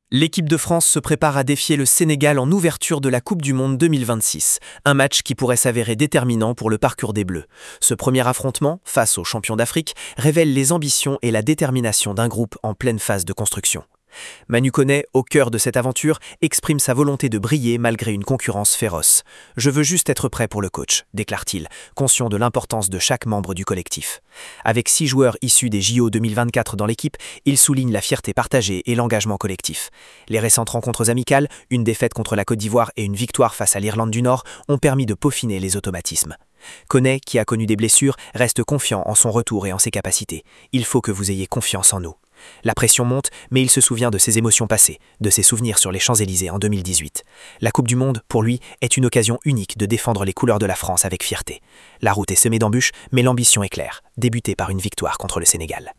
L'équipe de France se prépare à défier le Sénégal en ouverture de la Coupe du Monde 2026, un match qui pourrait s'avérer déterminant pour le parcours des Bleus. Ce premier affrontement, face aux champions d'Afrique, révèle les ambitions et la détermination d'un groupe en pleine phase de construction. Manu Koné, au cœur de cette aventure, exprime sa volonté de briller malgré une concurrence féroce. « Je veux juste être prêt pour le coach », déclare-t-il, conscient de l'importance de chaque membre du collectif. Avec 6 joueurs issus des JO 2024 dans l'équipe, il souligne la fierté partagée et l'engagement collectif. Les récentes rencontres amicales, une défaite contre la Côte d'Ivoire et une victoire face à l'Irlande du Nord, ont permis de peaufiner les automatismes. Koné, qui a connu des blessures, reste confiant en son retour et en ses capacités. « Il faut que vous ayez confiance en nous ». La pression monte, mais il se souvient de ses émotions passées, de ses souvenirs sur les Champs-Élysées en 2018. La Coupe du Monde, pour lui, est une occasion unique de défendre les couleurs de la France avec fierté. La route est semée d'embûches, mais l'ambition est claire, débutée par une victoire contre le Sénégal.